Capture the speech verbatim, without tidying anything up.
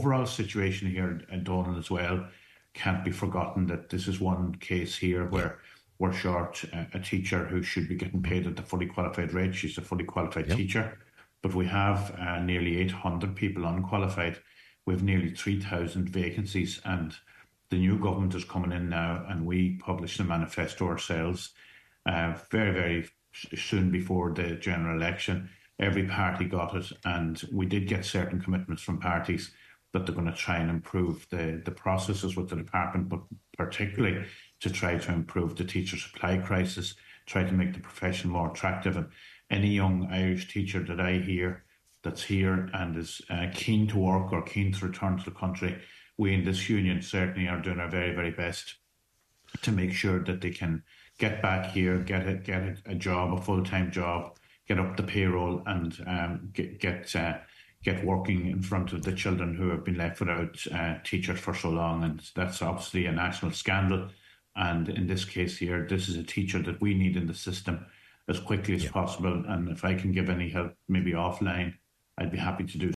overall situation here at Donal as well can't be forgotten, that this is one case here where we're short a, a teacher who should be getting paid at the fully qualified rate. She's a fully qualified Yep. teacher, but we have uh, nearly eight hundred people unqualified. We have nearly three thousand vacancies, and the new government is coming in now, and we publish the manifesto ourselves uh, very, very soon before the general election. Every party got it, and we did get certain commitments from parties that they're going to try and improve the, the processes with the department, but particularly to try to improve the teacher supply crisis, try to make the profession more attractive. And any young Irish teacher that I hear that's here and is uh, keen to work or keen to return to the country, we in this union certainly are doing our very, very best to make sure that they can get back here, get a, get a, a job, a full-time job, get up the payroll, and um, get get, uh, get working in front of the children who have been left without uh, teachers for so long. And that's obviously a national scandal. And in this case here, this is a teacher that we need in the system as quickly as Yeah. possible. And if I can give any help, maybe offline, I'd be happy to do